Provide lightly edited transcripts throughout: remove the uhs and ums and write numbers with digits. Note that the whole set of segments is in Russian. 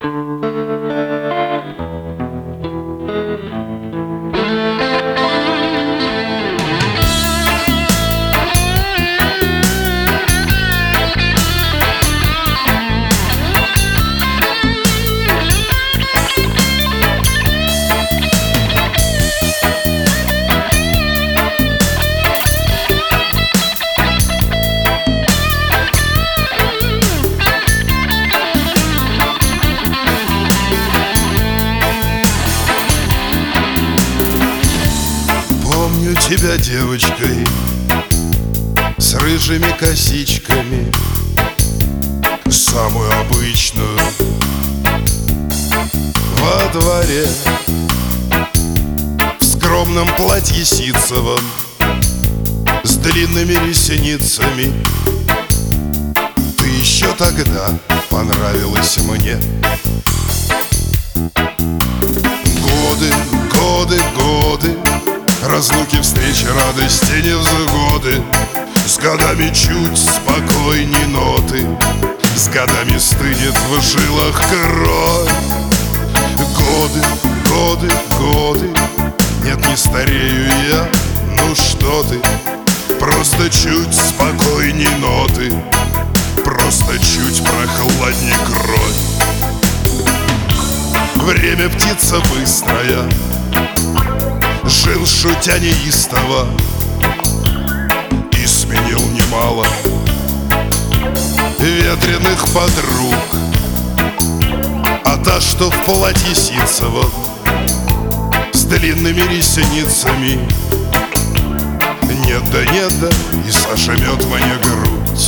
Помню тебя девочкой с рыжими косичками, самую обычную, во дворе, в скромном платье ситцевом, с длинными ресницами. Ты еще тогда понравилась мне. Годы, годы, годы, разлуки, встречи, радости, невзгоды, с годами чуть спокойней ноты, с годами стынет в жилах кровь. Годы, годы, годы, нет, не старею я, ну что ты, просто чуть спокойней ноты, просто чуть прохладней кровь. Время птица быстрая, жил шутя неистово и сменил немало ветреных подруг. А та, что в платье ситцевом, с длинными ресницами, нет да нет да и сожмет мне грудь.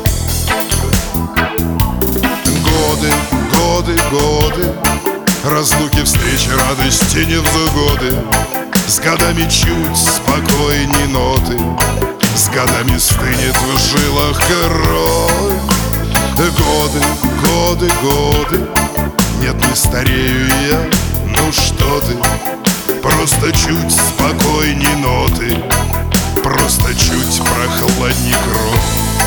Годы, годы, годы, разлуки, встречи, радости, невзгоды, с годами чуть спокойней ноты, с годами стынет в жилах кровь. Годы, годы, годы, нет, не старею я, ну что ты, просто чуть спокойней ноты, просто чуть прохладней кровь.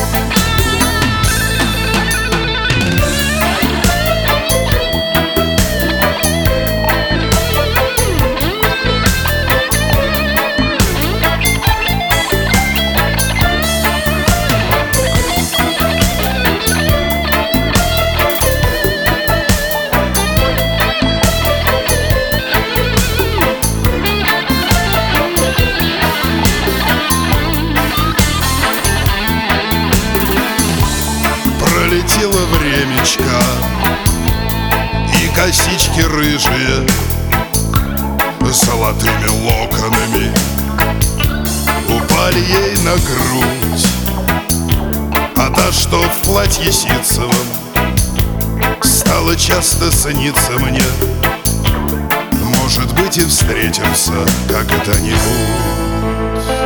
Пролетело времечко, и косички рыжие золотыми локонами упали ей на грудь. А та, что в платье ситцевом, стала часто сниться мне. Может быть, и встретимся как-то-нибудь.